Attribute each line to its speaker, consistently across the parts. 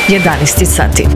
Speaker 1: 11 sati.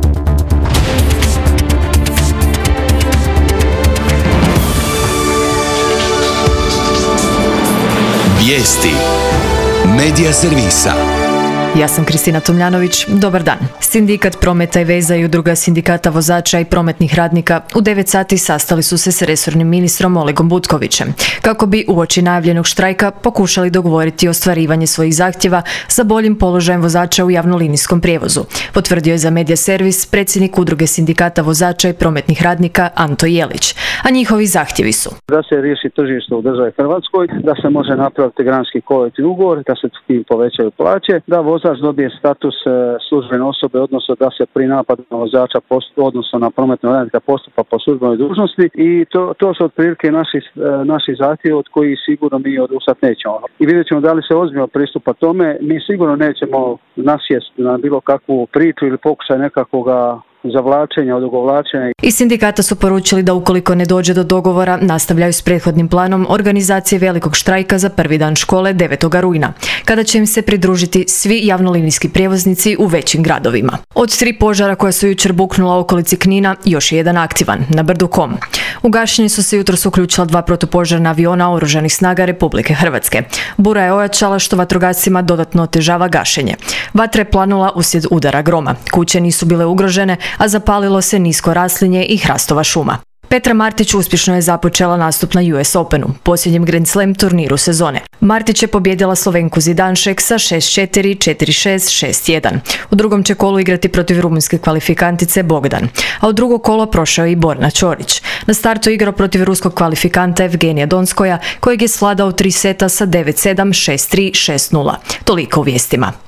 Speaker 2: Vijesti Medija servisa.
Speaker 1: Ja sam Kristina Tomljanović, dobar dan. Sindikat Prometa i veza i udruga sindikata vozača i prometnih radnika u 9 sati sastali su se s resornim ministrom Olegom Butkovićem, kako bi uoči najavljenog štrajka pokušali dogovoriti ostvarivanje svojih zahtjeva za boljim položajem vozača u javnolinijskom prijevozu, potvrdio je za Medija servis predsjednik udruge sindikata vozača i prometnih radnika Anto Jelić, a njihovi zahtjevi su:
Speaker 3: da se riješi tržište u državi Hrvatskoj, da se može napraviti granski kolektivni ugovor, da se tim povećaju plaće, da vozač dobije status službene osobe, odnosno da se pri napadu na vozača odnosno na prometnog radnika postupa po službenoj dužnosti, i to su otprilike naši zahtjevi od kojih sigurno mi odustati nećemo. I vidjet ćemo da li se ozbiljno pristupa tome. Mi sigurno nećemo nasjesti na bilo kakvu priču ili pokušaj nekakvoga zavlačenja, odugovlačenja.
Speaker 1: Iz sindikata su poručili da ukoliko ne dođe do dogovora, nastavljaju s prethodnim planom organizacije velikog štrajka za prvi dan škole 9. rujna, kada će im se pridružiti svi javnolinijski prijevoznici u većim gradovima. Od 3 požara koja su jučer buknula u okolici Knina, još je jedan aktivan, na brdu Kom. U gašenje su se jutros uključila 2 protupožarna aviona Oružanih snaga Republike Hrvatske. Bura je ojačala, što vatrogascima dodatno otežava gašenje. Vatra je planula uslijed udara groma. Kuće nisu bile ugrožene, a zapalilo se nisko raslinje i hrastova šuma. Petra Martić uspješno je započela nastup na US Openu, posljednjem Grand Slam turniru sezone. Martić je pobijedila Slovenku Zidanšek sa 6-4, 4-6, 6-1. U drugom će kolu igrati protiv rumunjske kvalifikantice Bogdan, a u drugo kolo prošao je i Borna Ćorić. Na startu igrao protiv ruskog kvalifikanta Evgenija Donskoja, kojeg je svladao 3 seta sa 9-7, 6-3, 6-0. Toliko u vijestima.